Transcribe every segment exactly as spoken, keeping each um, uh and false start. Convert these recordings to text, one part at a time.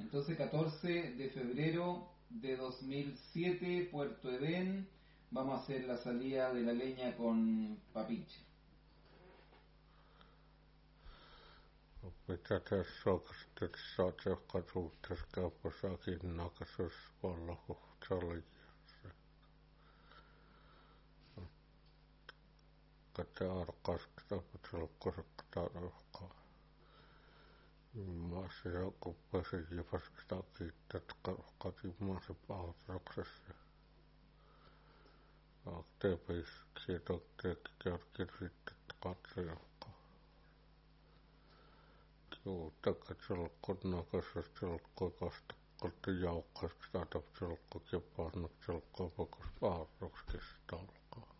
Entonces, catorce de febrero de dos mil siete, Puerto Edén, vamos a hacer la salida de la leña con Papinche. Mitä tässä oikeasti saat joka suhteessa kauppassakin nakasus vallahu salliassa. Kata arkaskata patsalkkosakata arkaa. Maassa jakupasi jipaskata kiittää karkati maassa pahoitraksessa. Akteepis kiitokteekin kärkirvittä katsojakkaa. Joo, takka tjalkko nakassa tjalkko kasta kalta jaukkaski taata tjalkko kepaannut tjalkko pakos paarroskista alkaa.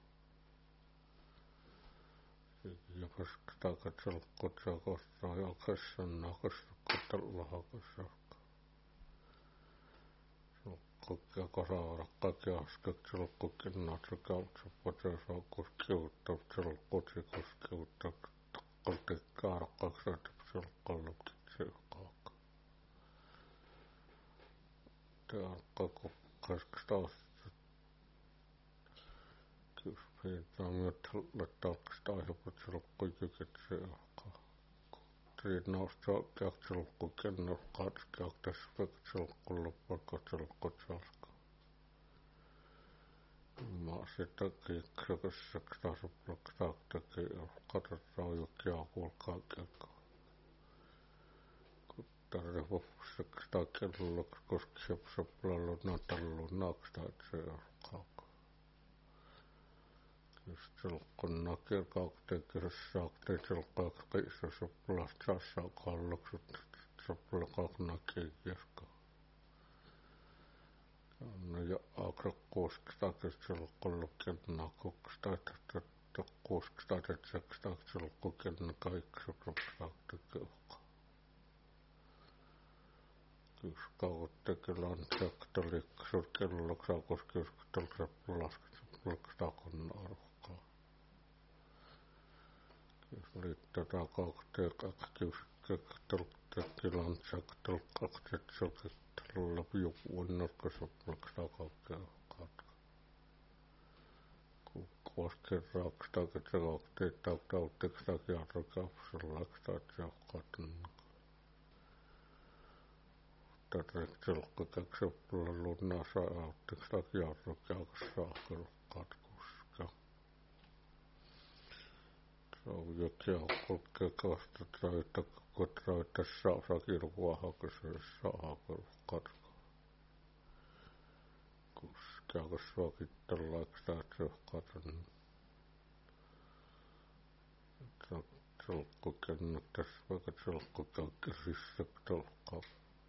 Japaski taka tjalkko tjakosta jaukassa nakassa katalla hakassa. Tjalkko jakasaarakka kiaska tjalkko kinnatsa kautsa potesa koskiutta tjalkko tikoskiutta kalta kaarakkaksi tjalkallukset tjalkkaakka. Tjalkko kaskasta kiuspiintaa myötällä talksta aihepa tjalkko jyket tjalkkaa. Triinausta tjalkko kennus katskiakta spek tjalkko loppaka tjalkko tjalkka. Mä sitä kiiksakassa ktasapplaktaaktakin katsotaan jokia kuulkaa kelkaa. Tarvitsee sitä kelloa, koska se soplalla natallu naaksta, että se alkaa. Jos tjalkon nakir kaakteekirjas saakteen tjalkaa kiisa soplasta sassaa kalloksut sopla kaaknakiikirka. No ja akrakkuusksta tjalkolla kennaa kukstaa, että kuusksta tjalksta tjalkko kenna kaikki soplaakta kelkaa. Jos kauttakin on tjalktalikksut kelloksaa koskiuskutolksa lasketta kun arvokkaa. Jos liittää kaukteen kakkiuskaktelktakin on tjalktakset tjalkittalla piukuunnarka soplaksta kaukkeen katka. Kun kosken raakstakin tjalkteen tautteekstakin arvokkaapsallaksta tjalkkaatan. Tätä tjalkka käksoppulla lunnaa saa autteekstakin arvokkaapsallaksta katkuska. Se on jokia kulkee kasta traita, kun traita saa sakirvuahakasessa saa katkuska. Kuskiakas suokittalaaksta tjalkkatan. Tjalkko kennättäis vaikka tjalkko käkkisissä tjalkkaa.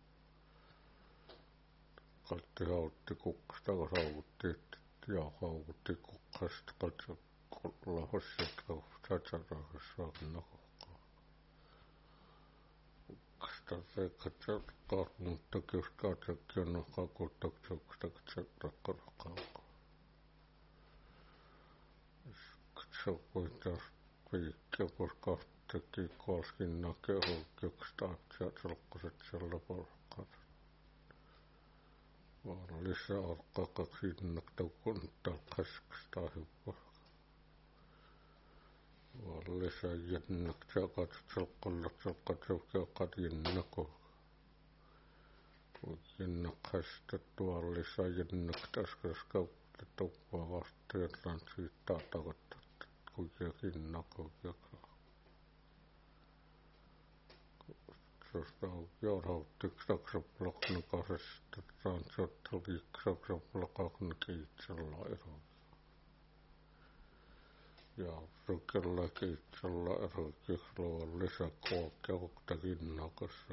Kaltti hautti kukkasta, kun hautti, ja hautti kukkasta, kaltti lahosset, kun satsarahassa on nakokkaa. Kukkasta seikka tjalkkaa, mutta kiuskaa tjalkkia nakkaa, kulta tjalksta tjalkkaa. Tjalkkoi taas viikkiä, koska teki kolskin nakea hulkiuksesta, tjalkkoset siellä porkkaat. Vaan lisää alkaa kaksi hinnakta kuntaa kaskasta hyppää. Vaan lisää hinnakta katso tjalkalla tjalkka tjalkkaa kat hinnako. Kun hinnakasta tuolla lisää hinnakta äskeis kautta tuppaa vasta jotain siitä takottaa, kun hinnako jakaa. Tuosta on jorhauttiksi taksaplakna kahdesta transattoliik taksaplakakna kiitsellä ero. Ja sukella kiitsellä ero kihlua lisää kookkia kukta kinnakassa.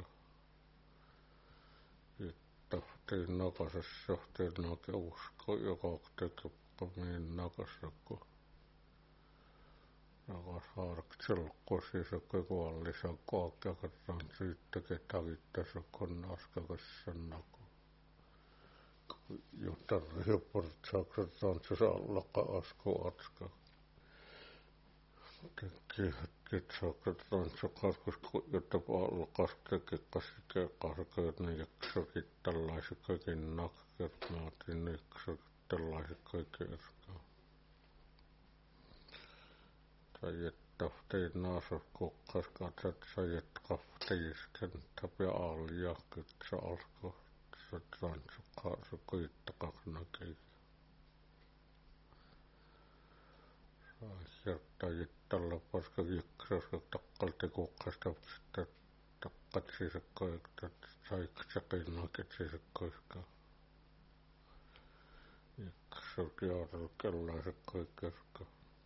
Tahtiin nakasessa johtiin nake usko joka teki mihin nakassa kun nakas harkitselko siis okei kuollissa kookkia katsotaan siitä ketävittässä kun askakassa nako. Jotta riiportsaaksetaan se sallaka asko atska. Teki Kitsakat rantsakaskus jotta palkastekin kasikekaskeet jaksakin tällaiset kaiken nakkeet naatin jaksakin tällaiset kaiken erkaa. Sajat taftiin naasas kukkas katsat sajat kaftiisken tapia aalia kitsa alko sat rantsakaasu kuittakak näkee. Sajat tällä paska jiksas takkalti kukkasta sitten takkat sisekkoikta saiksakin nakit sisekkoiska. Jiksas jaarel kellaiset kaikerka.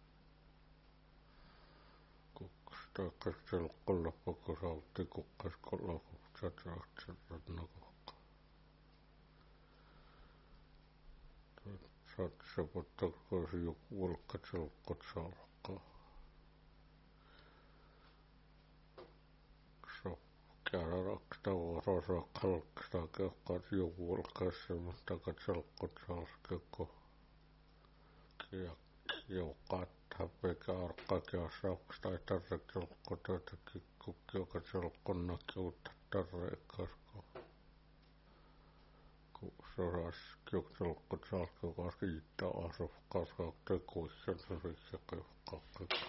Kukkas takkas selkolla poko sautti kukkas kolla kuksat rahtsat nakokka. Satsapottakkoisi joku volkat selkot salkkaa. Käärä raksta vuorosa kalksta kehkat joku volkas semmoista katselkot salkeko. Kiukaat häpekä arkakea sauksta ei tarre kelkot joitakin kukkiukat selkonna kiuta tarreikasko. Soras kiukselkot salkeko kiittää asufkas kautta kuisen se riissä kehkakka.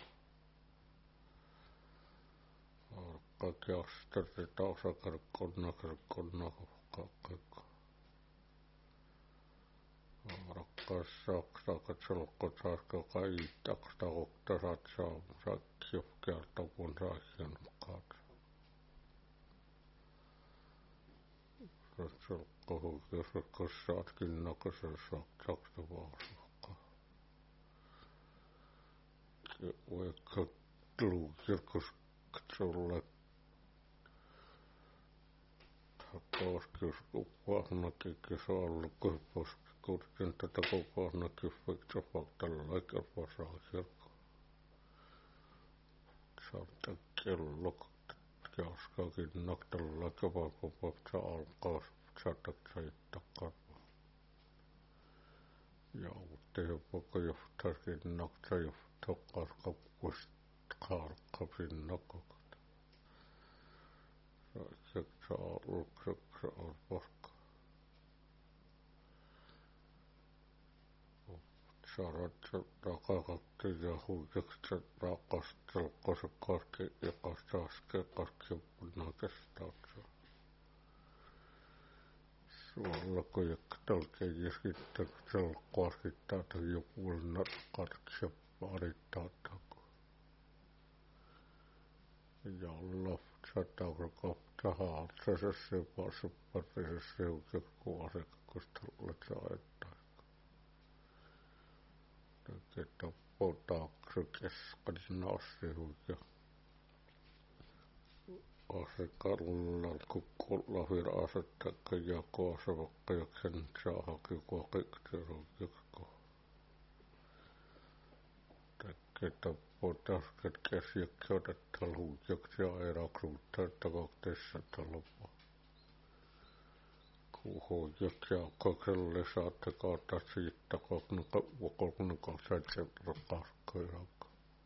Arkakeasteri tausakerkkonna kerkkonna kehkakka. Rakkas saksta katselkot salkeko kaiittaks takokta satsaa sakkiufkealta kun saihjenkaat. Satselkko huikeus kas saatkin näköisen saksaksta vaasukka. Vaikka luukirkus sulle takauskius kuvaanakin se on ollut kuiposki kurtin tätä kuvaanakin fiksa faktalla eikä vasaakirkko. Saattaa kello kiaskakin naktalla kevapopopsa alkaa saattaa saittaa karva. Ja uutteen poko johtaisikin nakta johtaa karkapukust karkapin nakokata. Seksa on seksa on porkka. Sarat takakatti ja huikeksi rakastelkossa karki ja kastaske karki punna kestaatsa. Suolla kujektalke jeskittä selkoaskittaa tai jopuolina karksia parittaatako. Ja olla sataukra kopta haatsassa se pasupparisessa seukset kuosekkusta olet aettaa. Tätä potaakse keskadin asehuja. Asekarullaan kukkulla hyvä asettakka ja koosavakka jaksen saahaki kuokiktiruukikko. Tätä potaasket käsiäkki otetta luujaksi ja erakruuttaa takokteessa talpa. Kuhujaksi ja kakselle saatte kautta siitä koknuka vuokolkunukan sätsen rakaskoirakka.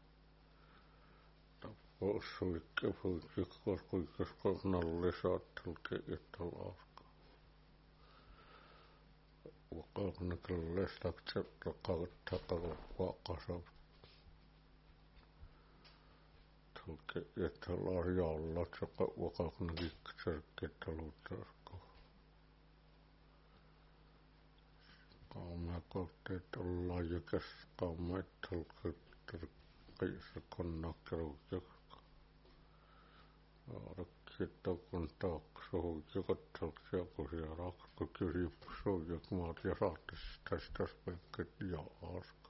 Suikki fuikkiskos kuikkiskos nalle saattelke ittalaska. Vuokolkunukan lestakse rakauttaka vuokasavut. Tulke ittalaas jaallat saka vuokolkunukan ikserkkittaluuttasko. Kaamea kohteet ollaan jäkäs kaamea tulke terkkissä konnakkeruukjakka. Rakkitta kun taaksuhu jakattelksia kusia rakko kysipsuujak maat ja saattis tästä spekket ja aska.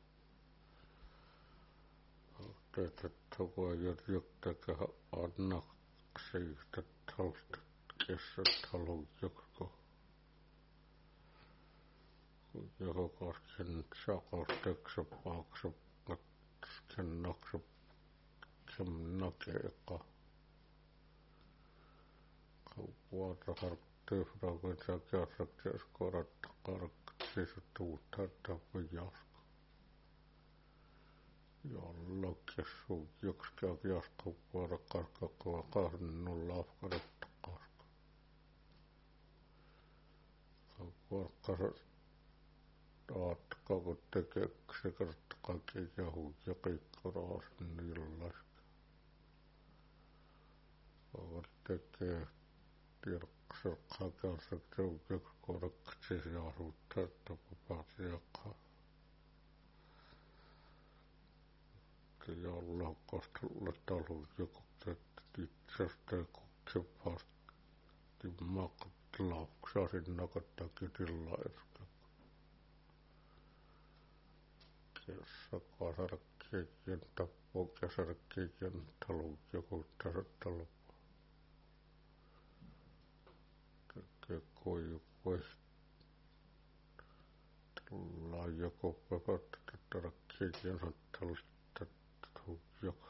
Teetä takuajat joktakä annaksi yhtä talsta kessät haluujakko. Joka kasken sakasteksa paaksa katsken naksa kemnakeeka. Kaupuata harktii frakin sakiasakti eskoratta karkti se tuuttaa tapu jaska. jollakin sun yksikään jaskuu vuoro karkakua kahden nolla afkaretta kaska. Vuorokkaset aatkaa kun tekee se kerta kaiken jahut ja keikkoraa sinne jollaista. Vaan tekee tiedoksen kakelsa joukioksi korkeksi ja asuttaa, että vapaat jakaa. Jollain kostolla talon joku tehty itsestä ja kokse vasta makot lauksaa sinne kattaa kytillä äsken. Kessa kasarkkeikin tappoo käsarkkeikin talon joku tässä talon. Tekee koju pois. Tullaan joku pepättä tarkkeikin sattalta. Joka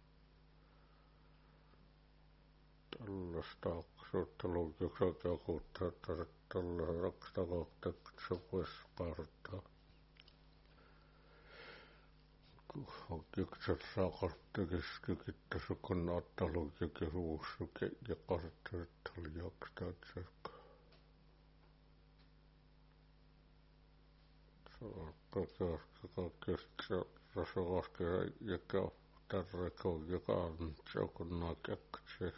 tällaista aksuuttelua joka jakuttaa, että tällaista raksta kohta, se voisi kaartaa. Kun on ykset saakasta keskikittässä, kun naattalun jokin ruusuke ja kasattaa, että oli jakstaa tsekka. Se on kaikesta rasvaaskeen joka tarrekon joka on jokunnan käkkäksi.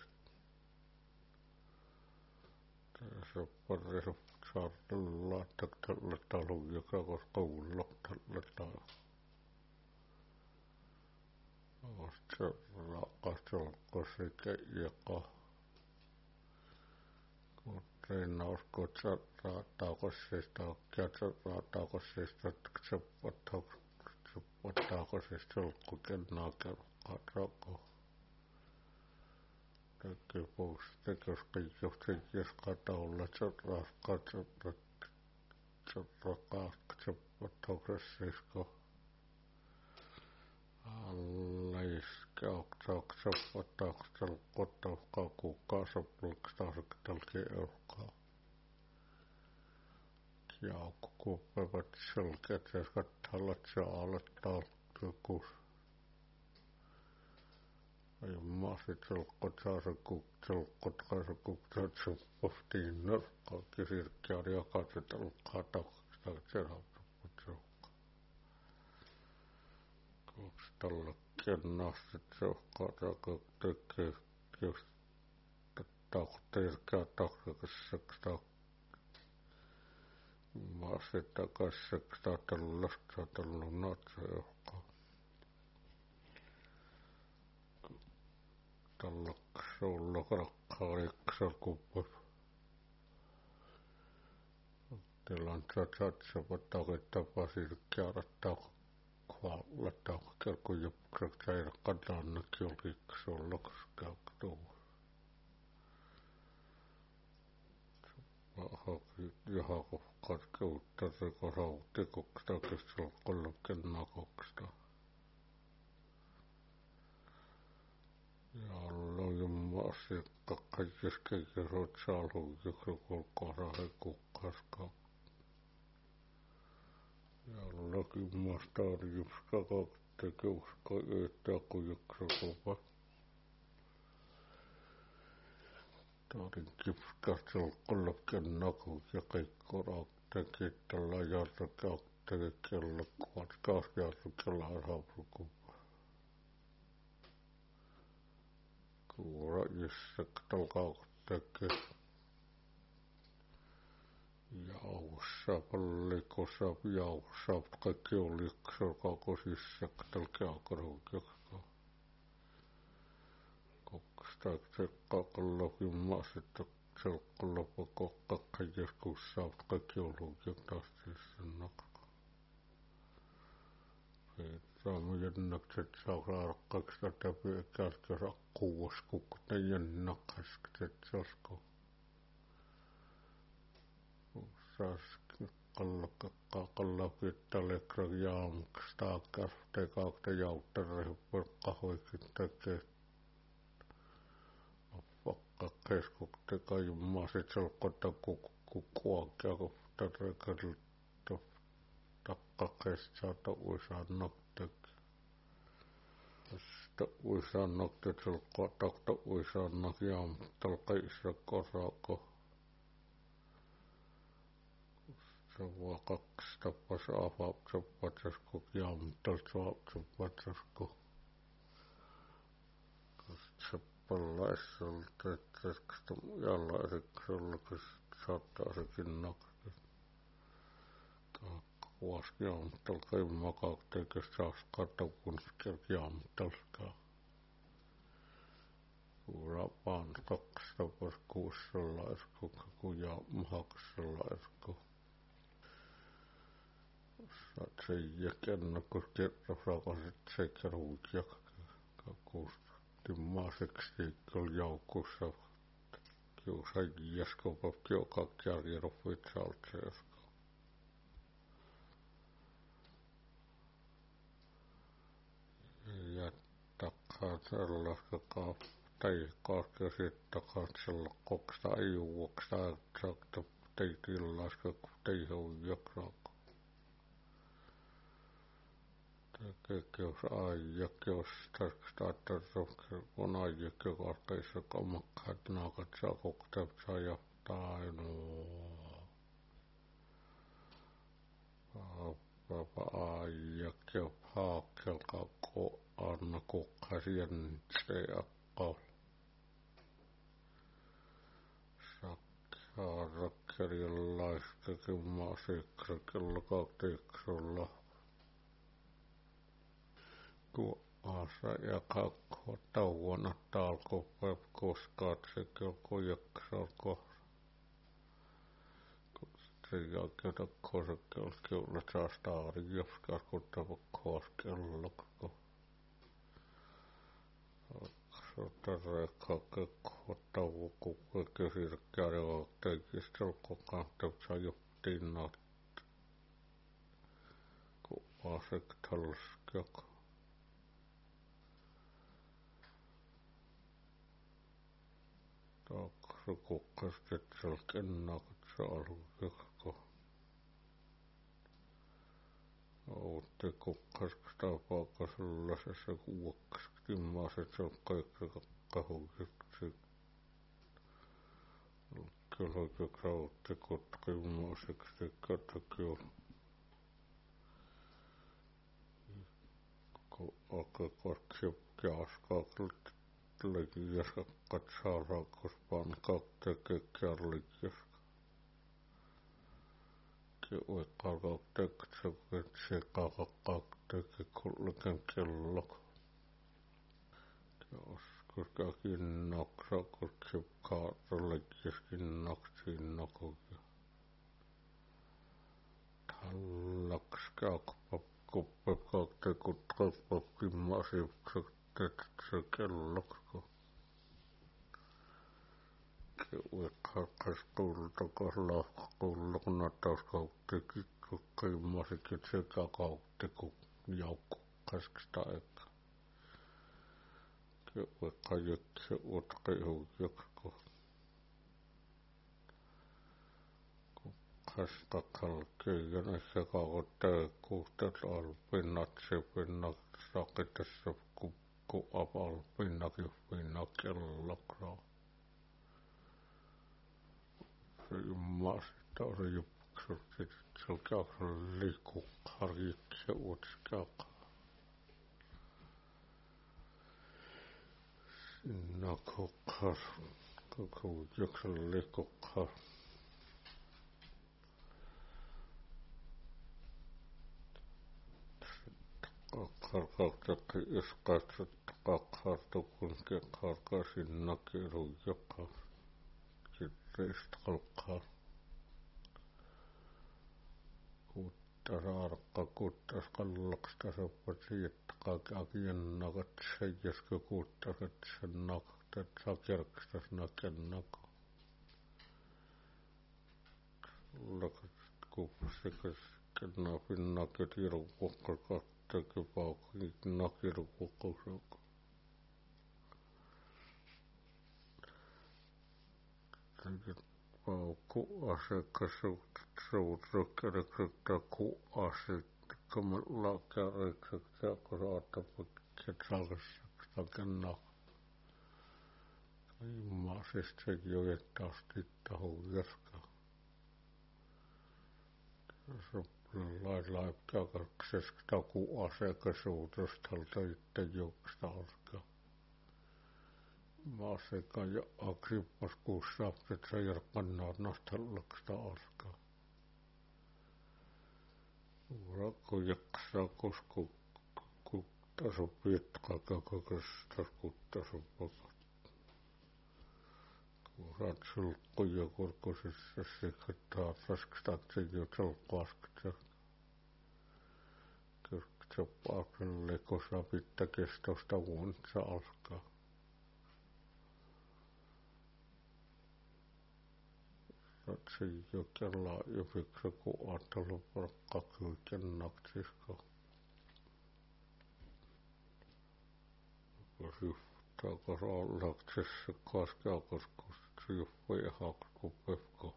Tässä on pari saarella laittaa tällä talon joka koska ulla tällä talon. Vasta raakasta olkoon sekä joka. Kun reina uskoo, että sä raataako seistä, oikeat sä raataako seistä, että sä ottaako se selkku kennaa kerkkaa rako. Tekee pois, tekee jos se jeskaa taululla, että se raskaa, se rakaa, se ottaako se seisko. Alla iskä, oksaako se ottaako se ottaako kukaan se pulkstaa se talkeen eukaa. Jaukko kuupevat selkeät ja skattallat ja alettaa jokus. Ja maasit selkot saa se kuk, selkot kai se kuk, se postiin nörkkaa, kisirkkiä jakaa se telkkaa taksista, että se rautaput selkkaa. Kaksi tällä kennastit selkkaa, joka tekee, jos tahtirkää taksikaseksi mä sitä kasseksi tällaista tällä natsa joka. Tällä suulla rakkaa liksel kuppas. Tilan tsatsa pattakin tapasi käärättää kvallettaa kelko jupkrak säirä kadannakin on liksulla käyktuu. Jaha, kun katkeutta se kasautti koksta, kestää kolme kennaa koksta. Ja alla jumma asiakka kaikis keikis oot saalu, joku kolkaa rahe kukkaskaa. Ja alla jumma staari jupska kakte keuska yöttää kun juksa kopa. Taarin kipskasta kolme kennaa kun ja keikko raakte kiittällä jarta kaakte kello kuvat kaaskeartu kello arhaapru kupa. Kuura jyssä talkaa tekee. Jaussa pallikossa jaussa kaikki on liksel kaakosissa talkaa karuukiossa. Koksta tsekkaa kallakin maasetta tsekkaa loppu kokka kaikeskus saat kaikki on luukioktastissa nakka. Saamme jännäkset saa raakkaiksi tätä pyökäästä rakkuus kukkuta jännäkkäskset sasko. Saas kallakkaa kallakittaa lekra jaamaks taakkas tekaakta jauttarrehu purkkahoikin tekee. Vakka keskukte kajummaa sit selkota kukkuakia kun tätä takka kestää uisaa noktek. ta uisannak tetsulko takta uisannak jam talka isra korako. Se vaan kaksi tapas avauksepatasku jam talsuapsepatasku. Se palaissolta että jalla eriksulla kun saattaa sekin nakata. Kuvaski jam talka immakakteikö saas katakunskir jam talka. Kuura vaan kaksi tapas kuussalla esku kuja mahaksella esku. Saat se jäkennä kun kerran rakasit sekä ruukia kuusta. Timmaseksi kyllä joukussa kiusa jäskopap joka kärjeruf vitsaltseesko. Ja takkaa sellaista tai kaakka sit takkaa sella koksta ajuuksta sakta tei tillaska tei hou jakrako. Kekios aijakios tarkstaattarukser kun aijakio karkeissa kamakkaat naakat saa koktapsaa ja tainoo. Papa aijakio haakkelkaa ko anna kukkasien se akkal. Sakkaa rakkerjalaista kimmaa sikrakilla kaktiiksulla. Kun asa ja kakko tauona talko pep koskaat sekä kojaksal kohra. Sen jälkeen kosekkel kyllä saas taari joskas kun tapa koskellokko. Sota reikkaake kohtauko kukko kesirkkääri teikistel kokaan tepsa juttiin naat. Kun asek talskjaka. Taksu kukkasket selkennakat saalukekko. Outti kukkasket apaakas ylläsessä kuukkasket timmaset selkkaikse kahukeksi. Kelhoikeksi outti kotkimmaseksi katakio. Kun ake korksi kiaskaakelt. Likiässä katsaa raakkuspaan kakte kekkärlikiässä. Kiuikkaa kakte ketsi kakakakte kekkulliken kellok. Joskus käkin naksa kutsi kaarlikiäskin naksiin nakuja. Tallaks käkpap kuppep kakte kutkapap kimmasivkset. Se kellokko. Kiuikkaa kaskuulta kaslaa kuullok nattaus kautti kikku kimmasikit sekä kautti kun jaukku kaskista eka. Kiuikkaa jytsi utki huijokko. Kun kaskakal kiijanessa kautte kuustet alpinnat sipinnat sakitessa kun kun apal pinnakin pinnak kellokraa. Se jummasista on se juksut sit selkäksellä liikkukkar jitse utskaka. Sinna kukkar koko juksella liikkukkar. Karkauktakki iskaitsut kakhartukun kekharkasin nakiru joka. Kitteistä kalkkaa. Kuttas arkka kuttas kallaksta soppa siittakaa kakien nakat seijaskö kuttas et sen nakat et saa kerkstas naken nako. Lakat kupsikas kennaapin naket irukukkakat. Teki paukki nakiru kukkosoko. Teki paukku asekas suutrykkärekset taku aset. Kamalla kärrekset saakko saatapakket salkassaksi. kenna immaasista joettaasti tahon jerka. Lailla käkäksestä ku asiakasuutustalta itse juoksta alkaa. Maaseka ja akrippas kuussa, että se järkkannaa nostallaksta alkaa. Rakko jaksaa kosku kuttasu pitkä käkäksestä kuttasu pakat. Kurat sulkkuja korkusissa sikattaa raskstaksi jo selkaaskta. Kyrkse paakalle kosa pittä kestosta vuonsa alkaa. Ratsi jo kellaa jo fikse ku ajattelu porkka kyyken naktiska. Takos allaksessa kaskeakos kusti juppui hakku pefko.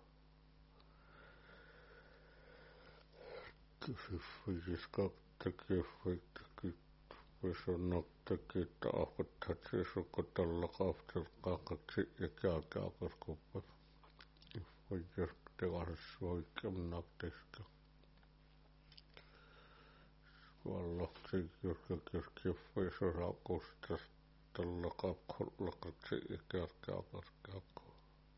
Kysyffiis kaktekee feittäkin pesonnot tekee taakottat se sukotalla kaftel kakaksi ja kääkääkos kuppe. Juppui tegasessa oikein naktiska. Vallaksi jyrkä kyrkki pesora kustas. Tällä kakkolla kaksi ikärkää karkeakkoa.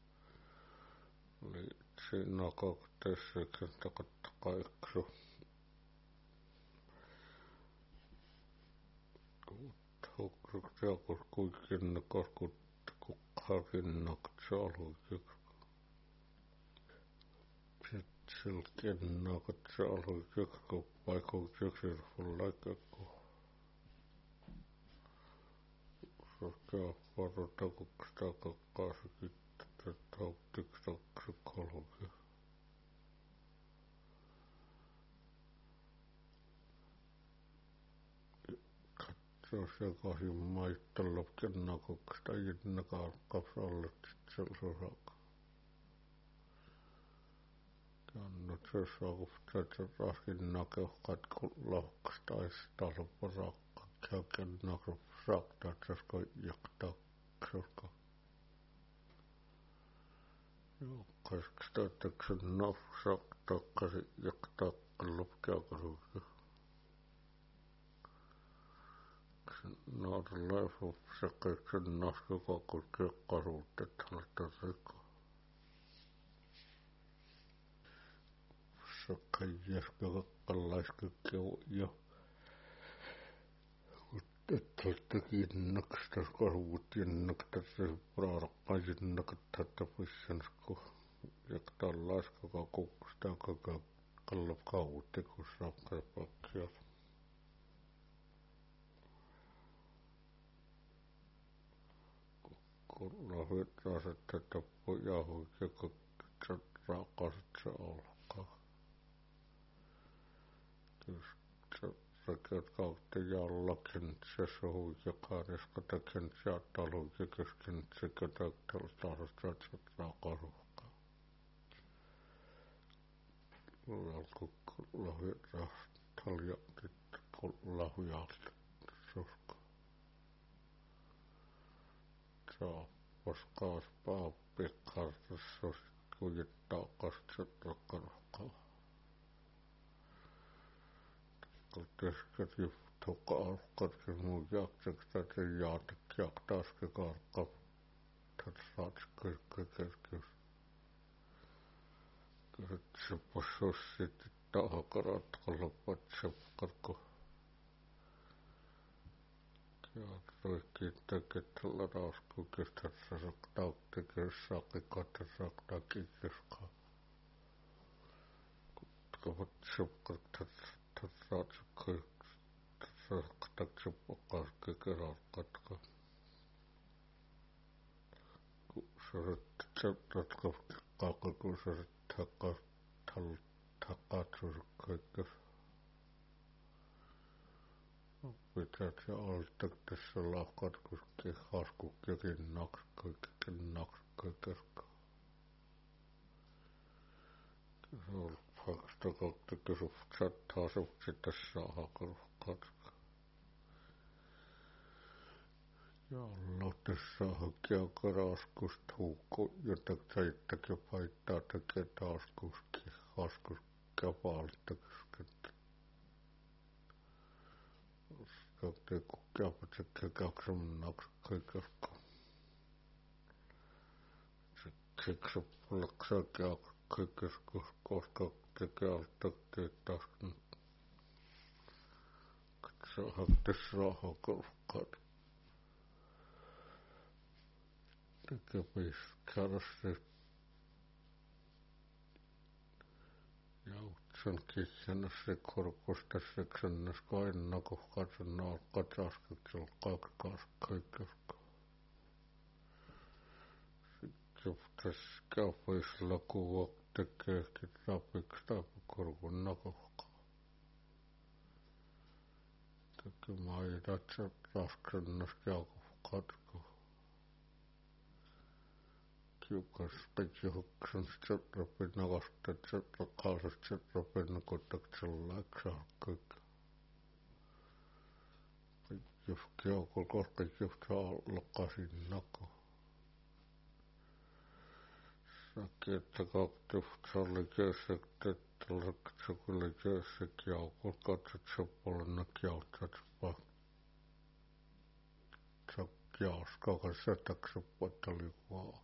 Oli siinä kakteessa ikintä katta kaiksu. Hukriakos kuikinne kaskut kukkarinnakat saaluikik. Pitsil kennakat saaluikik paikku kiksirfullaikakko. Sorkea varata kukstaa kakkaasi kittä tauttiksaksi kolme. Katsoo sekaisin maittella kennakuksesta jinna karkkapsalle titselsoraka. Kannut se saakufta se raskin nakeuhkat kun lohkastaisi talparakka. Käken nakrup sakta tsasko jakta ksorka. Jokkaisksta teksen naf sakta kasi jakta lopkeakaruuka. Naarlaifu sekeksen naskukakul kiekkaruutet halta riko. Sekai jäskä kakkalaiski keu jo. Että oltakin nakstas karvut ja naktas praarakkaan ja nakattaa pissansku. Jaktaa laiskakaa kukstaa kaka kallap kauutti kun saakka pakkia. Kun lahdet että tappu jahu ja kakka raakasit se alkaa. Rakeat kautta jallakin se suhu ja kaariskata kentää talu ja kesken sekä täyttävä tahdostaa se raakaruhkaa. Lalku lahdet rahtaljakit kun lahujalta suska. Saappas kaas paappi kartassa kujittaa kastset rakkaruhkaa. Kesket juhtuka alkatkin mun jakseksta se jaatik jaktaaski karkka. Tatsaats kaikki kerkis. Kysyt seppas sussit tahakarat kalpat sepkarko. Kiatroikki teketellä raasku kistassa saktaukti kissaakki katsasakta kikiskaa. Kutkavat sepkark tatsaats kaikki. Tatsaaktaksi pakaaski keralkatka. Kuusaret tsettatko kakka kuusaret takas tal takatsus kaikki. Pität ja altak tässä lahkat kuski haskukkikin naks kaikkikin naks kaikkerkaa. Kysyl faksta kautta kysy chattaa suksi tässä hakaruhkatka. ja lohtessa hakea karaskusta huukku, jota saittakin paittaa tekee taaskuskin, askus kapaalta keskettä. Sitten kun käypä tekee kaksemnaksi kaikasta. Siksi puolaksaa käy kaikesta, koska tekee alta teetäs. Se haktes rahaa korkkaat. Tekee piis käydä jautsan kihjänä se korkusta seksennäs kainnakoh katson naalkat askeksel kakkaas kaikesta. Joptas käypäisellä kuvak tekeekin rapiks taipu korkun nakohkaa. Tekee maidat se raskennas käykoh katko. Kiukas kaikki huksan sit rapin nakastat sit rakkaasat sit rapin nakottaksel läksää kaikki. Jos kiukul koska jos saa lakasin nako. Säkki että kaktus salli kessektä että laksa kyllä kessek kiukul katsot seppolen nakiautat pa. Sä kiaus kakas sätäksä patali vaan.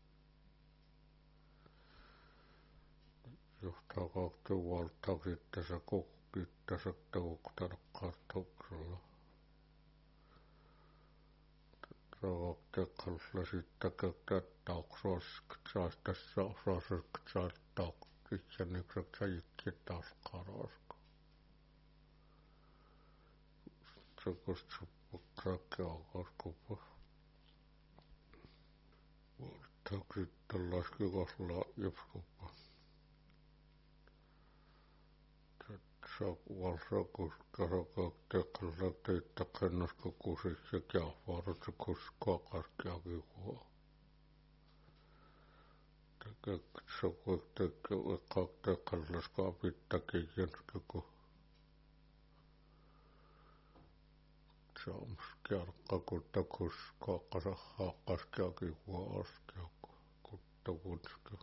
Johtaa kaktu valtaa kittäsä kukkittäsä teuktada kartoksella. Rakaktekallisella sitten kättäyksä saas tässä osassa saas taukkissä nyksät säjikki taas karaska. Se kutsu puksakia kaskupa. Valtaa sitten laski kasla jopskupa. Valsakus karakaktekallisella teitä kennaska kusis ja kiavarut se kuskua kaskiakin huo. Tekee sokui tekee kaktekallisella skaapittakin jenski kun saams kiarkka kutta kuskua kasahhaa kaskiakin huo askia kutta kunski.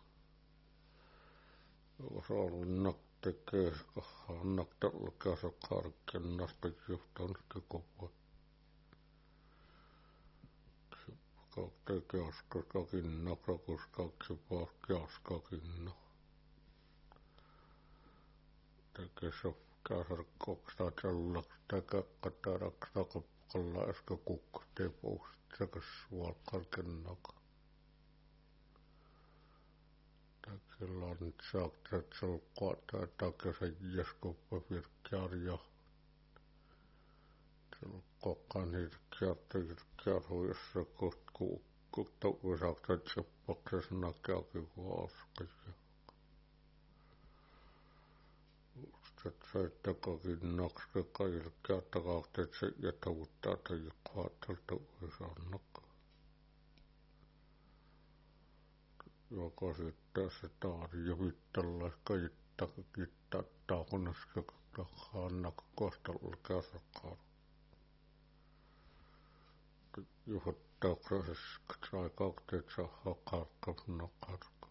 Jos on nak tekee annak tällakäsä karkennasta johtanski koko. Tekee askaskakin nakrakuskaksi paakki askakin no. Tekee se käsarkoksta tällaks tekee kataraks takappakalla äsken kukkatee puust sekäs suolkarkennaka. Tekee lantsaakset selkkaata tekee se jeskuppa virkkiarja. Selkkaakaan hirkkiarta hirkkiarhuissa kutku kuttuvisaakset seppaksessa näkeäkin huoskasia. Ustat saittakakin nakske kairkkiarta kaakteet se jätävuttaa tai kaatelta uisannaka. Joka sitten se taari vittalais kajittaa kittaa taunaska annaka kostalla käsakaaru. Juhottauksessa sai kakteet saa karkkas nakarka.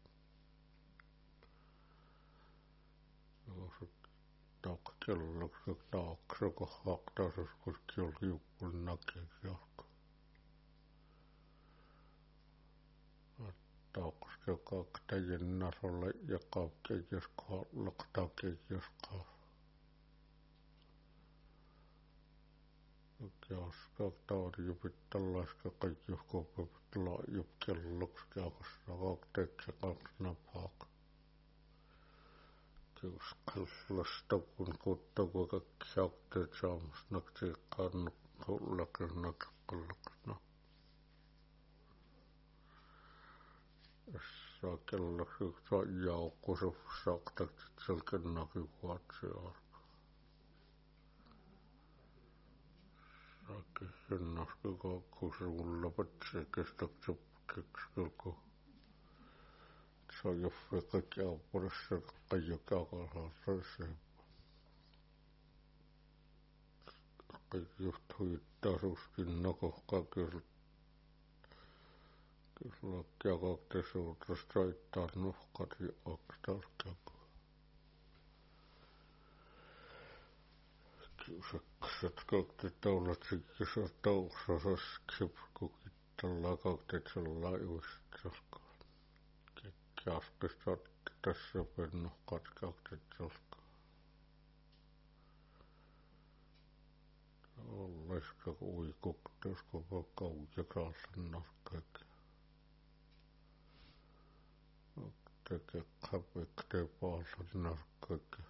Jos taakka kelloksi taakse kun haktaisas kun kiel kiukkul näkee kielka. Taakse kakta jennasolle ja kaukkeen joskaan laktaakin joskaan. Kias kaktaari jupittallaiska kaikki johkoopa pitää jupkelloksi kiakassa kakteet ja kaksi napaaka. Kius kallasta kun kutta kun kaikki sakteet saamassa nakti kannukullakin nakkallakin. Saa kelloksi saa jaukkusu saktakset selkennakin vaatsi arka. Saakki sennaski kakkusuulla patsi kestäksä kekskilko. Saa joffe kaikki aupurissa kaikki kakalhaassa se. just huittaisuuskin nokohka kyllä. Kyllä kiakoktisuudesta soittaa nuhkat ja oktalkiako. Kiusakset kokti taulatsi kisa tausasas kipkukittalla kokti sillä juistasko. Kiaskista tässä pennuhkat kokti tolka. Olleska uikuktusko kaujakaallan narkkakin. Tekee kapikte paallan narkkakin.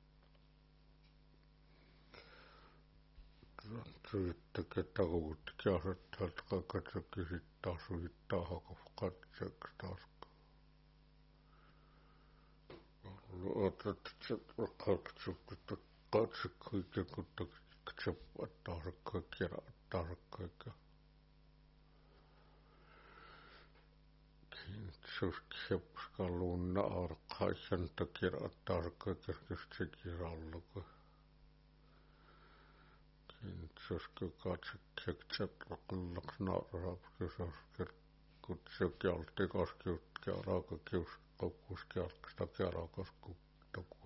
Syyttäkö takuut kiasettajat kakatsakin sit taas uittaa hakuf katseks taas. Otat se katsukutta katsikkuikin kun tseppa tarkkaa kira tarkkaa. Kintsus kepska lunna arkaisenta kira tarkkaa kerkesti kiralluko. Kintsusko katsikkeek tseplakallaks naarapkisas kutsu kialti koskiut kiaraka kius kokkus kialksta kiarakas kuttakua.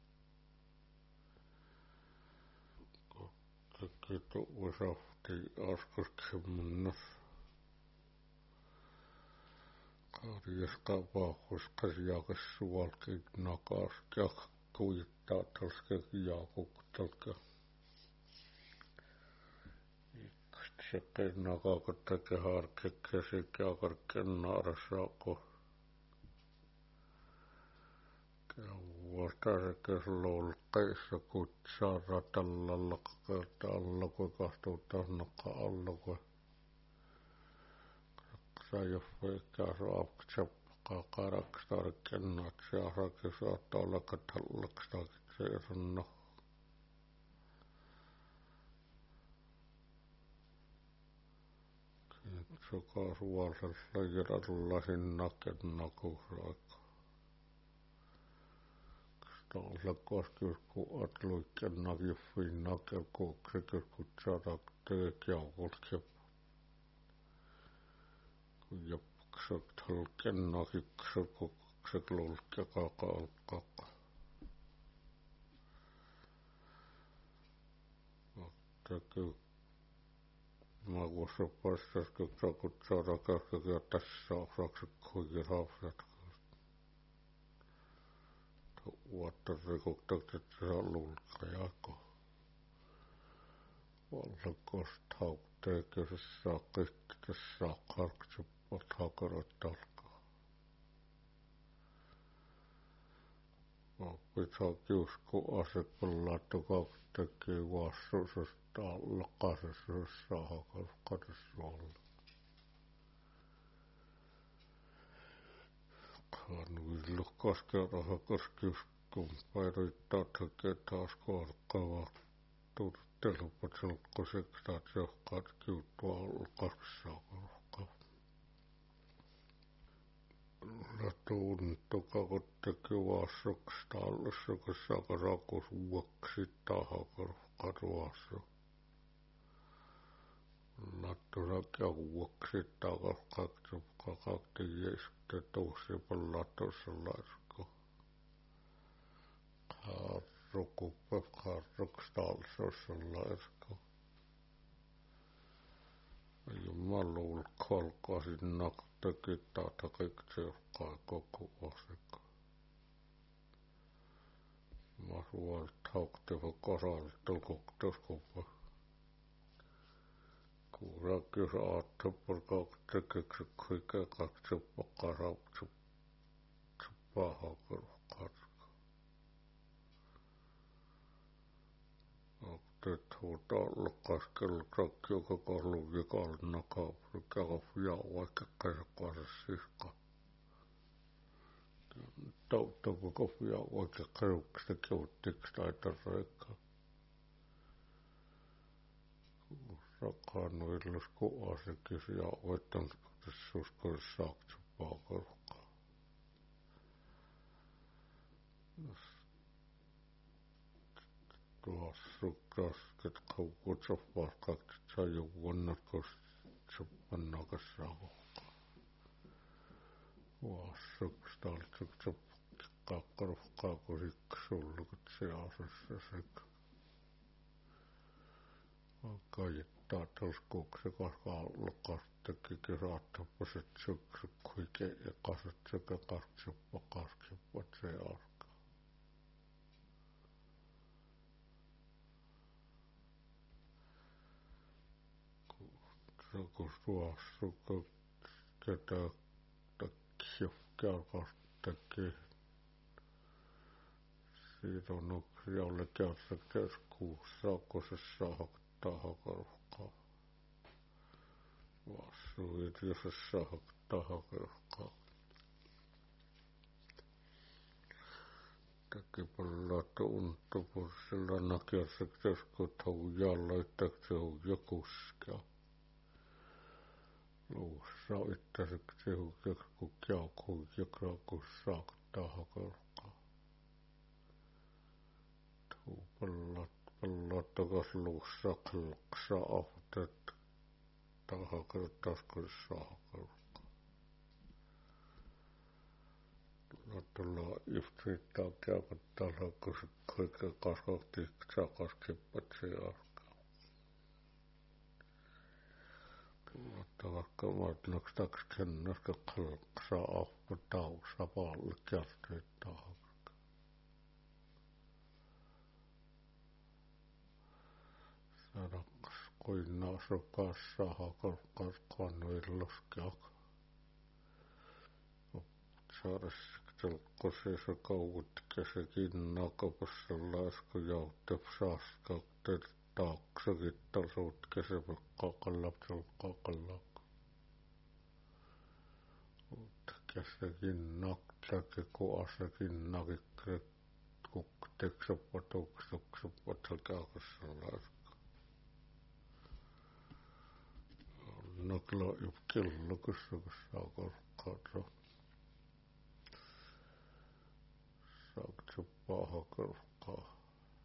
Kitu usafti askuski munnas. Karjaska vahuskas jaakas suolki nakas kiak kuittaa talske jaakuktalka. Sekä nakakotake harkekke sekä akarken naarasaako. Vuosta sekä lolkeissa kutsaa ratallalla kakalta alla kun kahtuu tannokka alla kun. Sa joffui käsu apksapkaa karaks tarken natsi asake saattaa olla katallaks takitse ja sanno. Soka suolsella jiratullasin naken nakuusraikka. Stolle koskius ku atluikken nakiffiin nakel kuuksikis kutsaa takteek jaukulkep. Kun jopksek talken nakiksek kuksek lulkja kaka alkaka. Tekee makuussa passasko sakut saada kähkäkiä tässä osakset kuikin hapsat. Vuotta rikuktakset saa lulka jako. Valkoista haukteek ja se saa kaikki tässä karksippat hakarat talkaa. Pitää kiusku asekun laittu kaktekii vastuusesta alla kasessa saa hakata katessuolla. Kanvillu koskera hakas kiuskun päirittaa tekee taas korkavaa. Turttelupat selkkoseks taat johkaat kiuttua alla kassaa korkavaa. Tunnittu kakottekii vastuuks tallessa kun saaka rakus vuoksi tahakorkat vastu. Lattu sakia vuoksi takas kaksupka kakti jeiste tuussipan latussa laisko. Harrukuppep harruks talsossa laisko. Jumaluul kolkasin naktekii taata kaikki johkaa koko vasikko. Mä suolta hauktiva kosalta koktoskoppa. Kuurakis aattopur kaktekeksi kuike kaksuppa karapsu. Paha korkatska. Akteet huutaa lukkaskel sakki joka kohlu vikalna kaapri käkafia vaikka käsakkaasa sihka. Tautta koko fia vaikka käsuksta kiuttiks taita reikkaa. Rakkaan illus ku asikis ja oittans suskos saakse paakorkkaa. Tuo Vaasukasket kaukutsa vaskakti saaju vannakos tsupannakassaako. Vaasukastaltsuksa kakkarufkaakusiksullukut seasassa sekä. Kajittaa tolskuukse kaskaa lukastakin kiraattapaset syksy kuike ja kasat sekä karsippa kaskippat seaska. Kun suossuka tätä takkifkääkastakin siitä on nuksialle käyssä keskuussa, kun se saaktaa hakarukkaa. Vaassuit, jos se saaktaa hakarukkaa. Takipallaatta untupurssilla nakiassa keskuut haujalla, että se on jokuskia. Luussa ittäiseksi kesku kiaukuu ja kraakuu saaktaa hakarukkaa. Pallaat, pallaat takas luussa klaksa ahtet tahakartas kun saakarukkaa. Tulla yhtiittaa kiakottaa kun se kaikki kasvatti saakaskippat seaskaa. Vaikka maatlaks taks kennaska klaksa ahtet tausa paalle kerteet tahakarukkaa. Sarakas kuinnaasa kanssa hakarukkaas kannoillaskeaka. Saarassiktelkkoseessa kauvutkäsekin nakapassalla äsku jauttep saaskauktet taaksakin tasuut kesepä kakallapsel kakallak. Käsekin naktsake kuasakin nakikret kukteksepä tukseksepä takaakassalla äsku. Nakla yp kello kussakas saakarukkaat. Saaktsepaa hakarukkaa.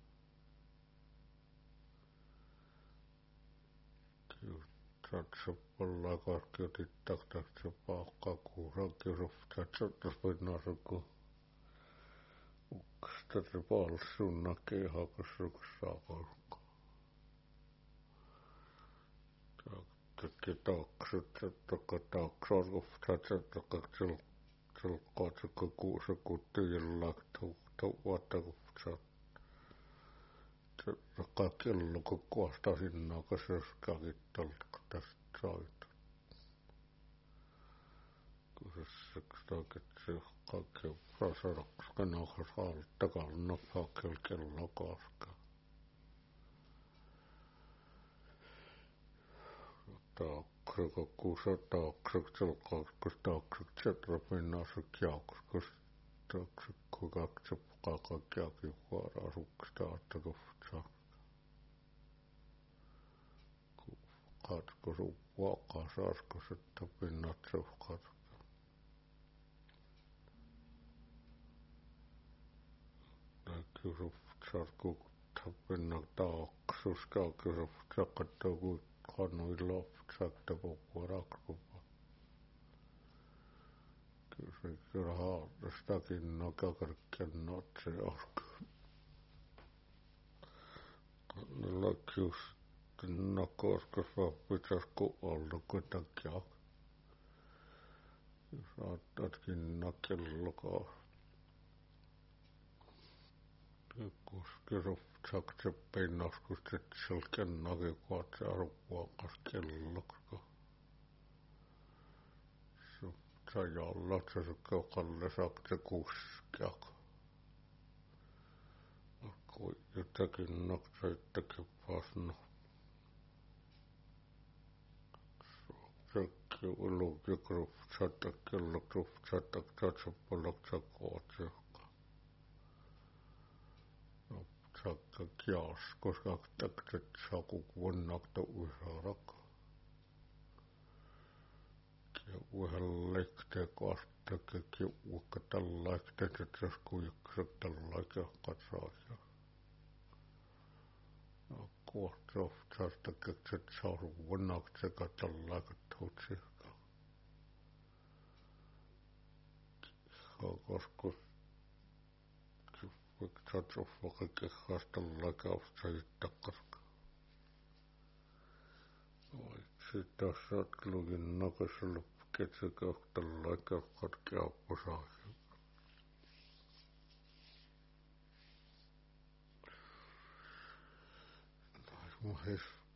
Kiusatsepalla karkiotit taktaksepaa kakuusa kiruftatseptas pinnaasuku. Ukkastatepaalle sunnakeen hakassukas saakarukkaa. Takki taaksut, takka taaksarkuftatsep takka tsilkkaatsekka kuusa kuttijillak tuvattakuftsat. Takka kello kun kuosta sinnaa kassaskakit taltkatast saita. Kusessaksi takit se kaikki prasaraks kanahas haaltakal noppakel kello kaaska. Taaksekä kuusa taaksek tsilkkaatkus taaksek tsetrapinnaasuk jaukskus taaksek kukaksep kakakjaki huaraasuks taattakuftsat. Kaatkus uppuakaa saaskus, että pinnatsevkat. Näkysuftsat kukta pinnak taaksus kaakysuftsat kattoo kannuiloptsakta pupuarakkupa. Kyllä kyllä haadastakin nakakarkkien natse asku. Kannella just nakoskas vaan pitäis ku olla kuitenkin. Jos aattatkin nakellokaa. Kuskiruftsakse pinnaskus tsetselken nakikuat se aruppuakas kelloksko. Sajalla se se kalle sakse kuskiak. Kui jotakin naksaitakin pasno. Sekki uluki kruftsata kello kruftsata tatsapalaksa kootsekka. Sakka kias, koska takset saku vuonnakta usarak. Ja uhan lekte kastakin kiuukka tällaista, että se kuikkset tällaisia katsaajia. kuohtoo tästä kekset sauru vuonnaksi katsotaan katsotaan koska katsotaan vaikka kehastella kausta yttäkarka sitten tässä klukin nakasella ketse kahtella kaukat osaa mun hes